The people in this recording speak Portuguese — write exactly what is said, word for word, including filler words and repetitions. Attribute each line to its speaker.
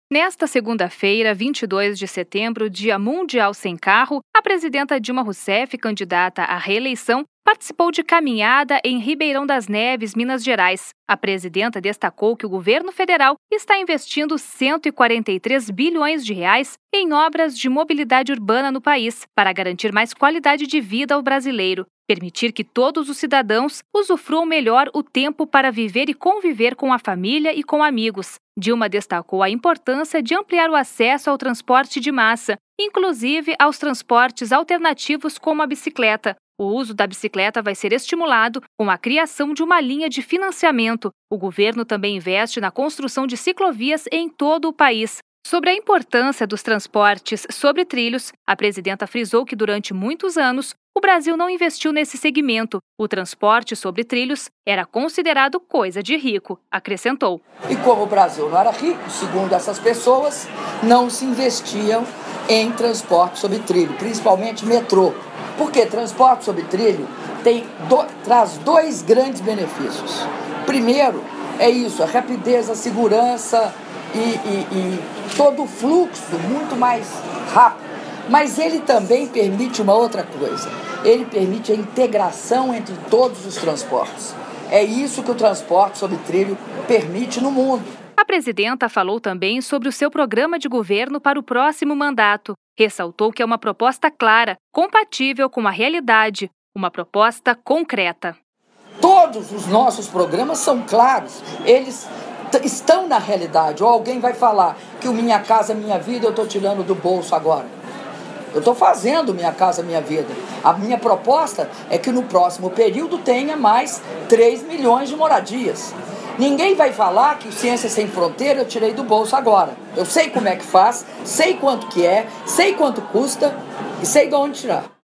Speaker 1: Nesta segunda-feira, vinte e dois de setembro, Dia Mundial Sem Carro, a presidenta Dilma Rousseff, candidata à reeleição, participou de caminhada em Ribeirão das Neves, Minas Gerais. A presidenta destacou que o governo federal está investindo cento e quarenta e três bilhões de reais em obras de mobilidade urbana no país, para garantir mais qualidade de vida ao brasileiro, permitir que todos os cidadãos usufruam melhor o tempo para viver e conviver com a família e com amigos. Dilma destacou a importância de ampliar o acesso ao transporte de massa, inclusive aos transportes alternativos como a bicicleta. O uso da bicicleta vai ser estimulado com a criação de uma linha de financiamento. O governo também investe na construção de ciclovias em todo o país. Sobre a importância dos transportes sobre trilhos, a presidenta frisou que durante muitos anos o Brasil não investiu nesse segmento. O transporte sobre trilhos era considerado coisa de rico, acrescentou.
Speaker 2: E como o Brasil não era rico, segundo essas pessoas, não se investiam em transporte sobre trilho, principalmente metrô. Porque transporte sobre trilho tem do, traz dois grandes benefícios. Primeiro é isso, a rapidez, a segurança e, e, e todo o fluxo muito mais rápido. Mas ele também permite uma outra coisa. Ele permite a integração entre todos os transportes. É isso que o transporte sobre trilho permite no mundo.
Speaker 1: A presidenta falou também sobre o seu programa de governo para o próximo mandato. Ressaltou que é uma proposta clara, compatível com a realidade, uma proposta concreta.
Speaker 2: Todos os nossos programas são claros, eles estão na realidade. Ou alguém vai falar que o Minha Casa Minha Vida eu estou tirando do bolso agora. Eu estou fazendo Minha Casa Minha Vida. A minha proposta é que no próximo período tenha mais três milhões de moradias. Ninguém vai falar que o Ciência Sem Fronteira eu tirei do bolso agora. Eu sei como é que faz, sei quanto que é, sei quanto custa e sei de onde tirar.